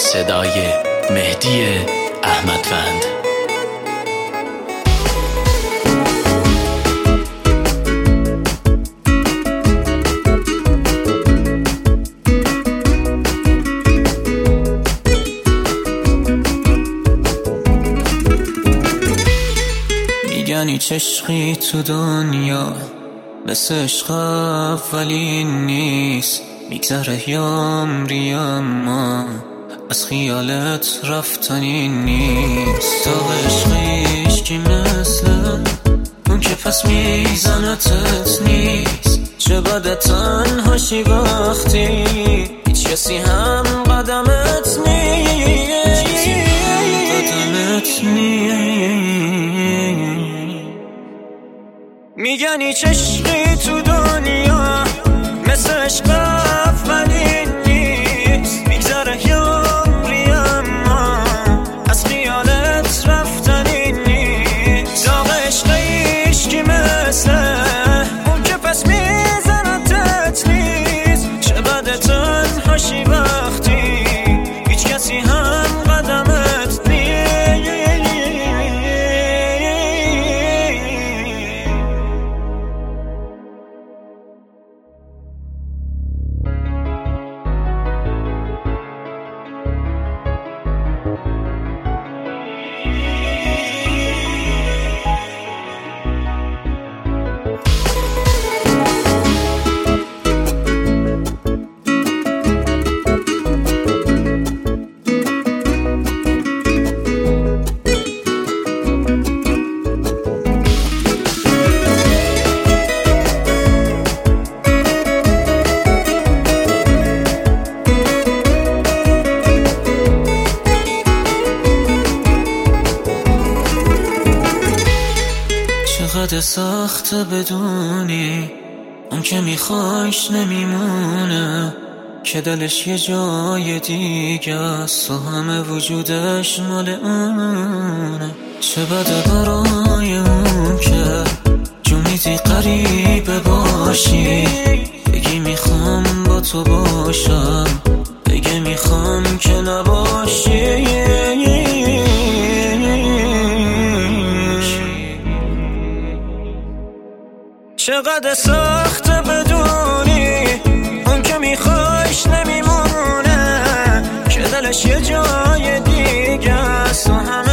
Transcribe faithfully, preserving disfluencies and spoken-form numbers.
صدای مهدی احمدوند. میگن هیچ عشقی تو دنیا مثل عشق اولین نیست، میگذره یامری اما از خیالت رفتنی نیست. تا عشقیش که مثل اون که پس میزنتت نیست. چه بده تنهاشی وقتی هیچ کسی هم قدمت نیست، قدمت نیست. میگن هیچ عشقی تو دنیا مثل عشق اولین نیست، میگذره یامری اما از خیالت رفتنی نیست. داغ عشقیش که مثل اون که پس میزنتت نیست. چه بده تنهاشی وقتی هیچ کسی هم قدمت نیست. چقدر سخت بدونی اون که میخوایش نمیمونه، که دلش یه جای دیگه است و همه وجودش مال اونه. چه بده برای اون که جونیدی قریبه باشی، بگی میخوام با تو باشم، بگی میخوام که نباشی. چقدر سخت بدونی اون که میخوایش نمیمونه، که دلش یه جای دیگه است و همه